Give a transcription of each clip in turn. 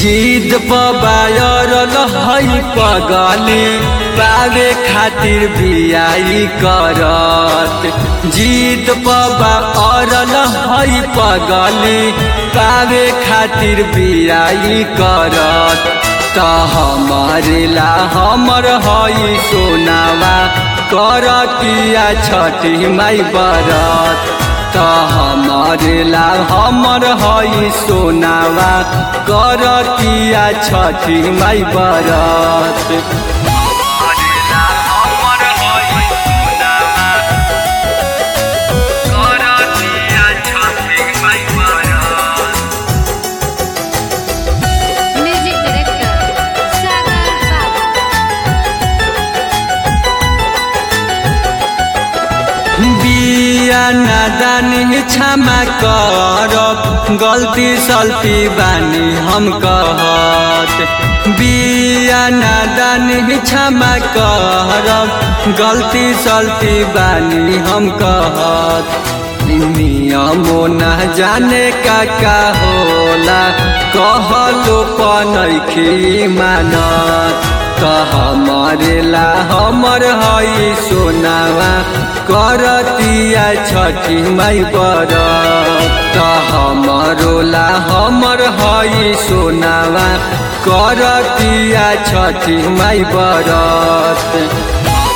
जीत पबायरल है पगली पावे खातिर बियाई करत। जीत पबायरल है पगली पावे खातिर बियाई करत। त हमारे ला हमर हई सोनावा करतिया छठी माई बरत। त हमारे ला हमर हई सोनावा करतिया छठी माई बरत। बिया नादानी क्षमा करब गलती सल्ती बानी हम कहत। बिया नादानी क्षमा करब गलती सल्ती बानी हम कहत। नियमो न जाने का होला कहलो पनैखी मानत। हमारे ला हमर हई सोनावा करतिया छठी माई बरत। हमरो ला हमर हई सोनावा करतिया छठी माई बरत।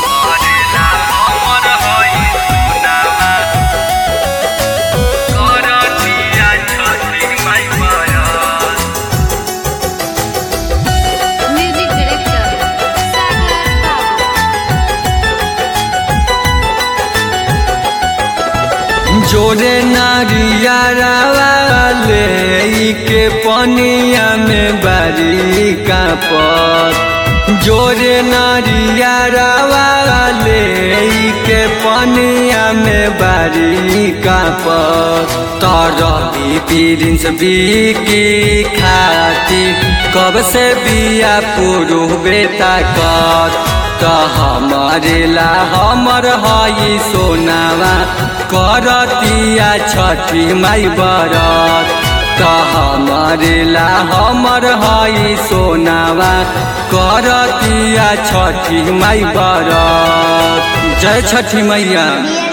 जोरे नारियारा वाले के पनिया में बारी का पत। जोरे नारियारा वाले के पनिया में बारी का पत। तरही प्रिंस बिकी खाती कब से बिया पुरु बेटा कर। हमारे ला हमर हई सोनावा करतिया छठी माई बरत। हमारे ला हमर हई सोनावा करतिया छठी माई बरत। जय छठी मैया।